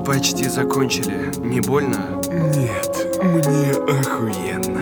почти закончили. Не больно? Нет, мне охуенно.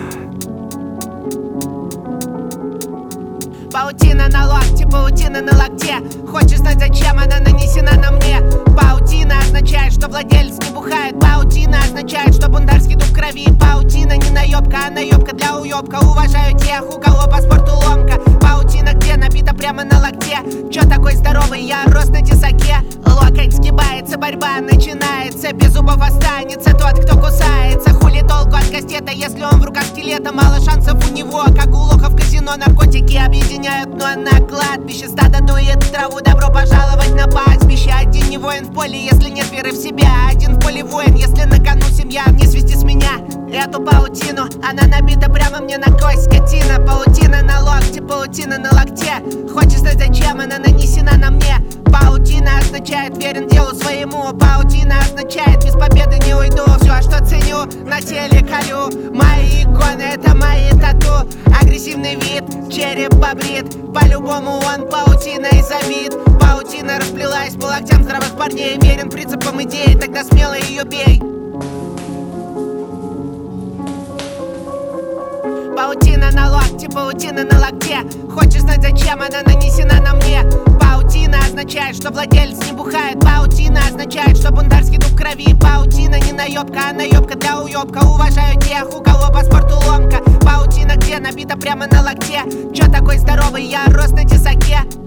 Паутина на локте, паутина на локте. Хочешь знать, зачем она нанесена на мне? Паутина означает, что владелец не бухает. Паутина означает, что бунтарский дух в крови. Паутина не наебка, а наебка для уебка. Уважаю тех, у кого по спорту ломка. Паутина где набита прямо на локте. Чё такой здоровый, я рост на тесаке. Локоть сгибается, борьба начинается. Без зубов останется тот, кто кусается. Хули толку от кастета, если он в руках скелета? Мало шансов у него, как у лоха в казино. Наркотики объединяют, но на кладбище. Стадо дует траву, добро пожаловать на пастбище. Один не воин в поле, если нет веры в себя. Один в поле воин, если на кону семья. Не свисти с меня эту паутину, она набита прямо мне на кость, скотина. Паутина на локте, паутина на локте. Хочешь знать, зачем она нанесена на мне? Паутина означает верен делу своему. Паутина означает без победы не уйду. Все, что ценю, на теле колю. Мои иконы, это мои тату. Агрессивный вид, череп побрит. По-любому он паутиной забит. Паутина расплелась по локтям здравых парней. Верен принципам идеи, тогда смело ее бей. Паутина на локте, паутина на локте. Хочешь знать, зачем она нанесена на мне? Паутина означает, что владелец не бухает. Паутина означает, что бунтарский дух в крови. Паутина не наебка, а наебка для уебка. Уважаю тех, у кого по спорту ломка. Паутина где набита прямо на локте. Чё такой здоровый, я рост на тесаке.